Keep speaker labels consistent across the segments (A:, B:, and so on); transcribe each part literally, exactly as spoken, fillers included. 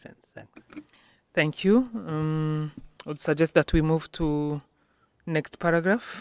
A: sense. Thanks. Thank you. Um, I would suggest that we move to next paragraph.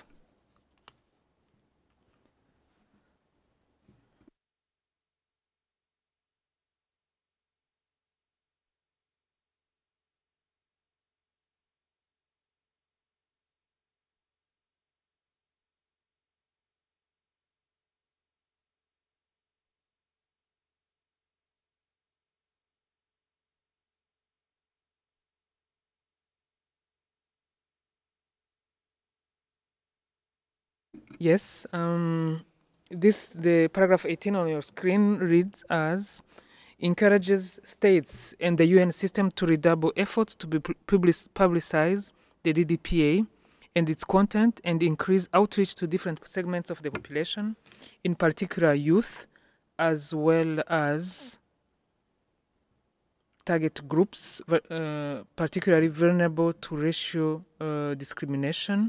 A: Yes. Um, this the paragraph eighteen on your screen reads as encourages states and the U N system to redouble efforts to be public, publicize the D D P A and its content and increase outreach to different segments of the population, in particular youth, as well as target groups, uh, particularly vulnerable to racial uh, discrimination.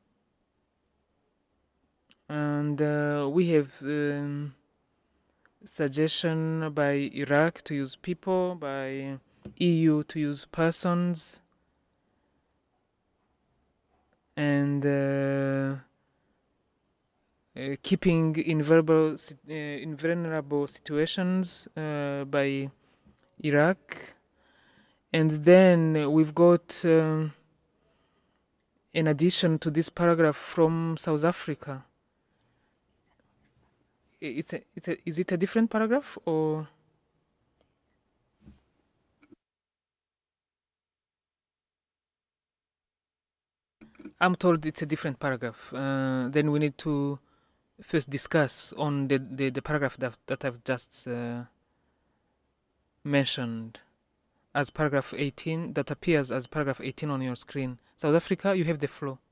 A: And uh, we have um, suggestion by Iraq to use people, by E U to use persons, and uh, uh, keeping invulnerable, uh, invulnerable situations uh, by Iraq. And then we've got, um, in addition to this paragraph from South Africa, it's a, it's a, is it a different paragraph or? I'm told it's a different paragraph. Uh, then we need to first discuss on the, the, the paragraph that, that I've just uh, mentioned as paragraph eighteen, that appears as paragraph eighteen on your screen. South Africa, you have the floor.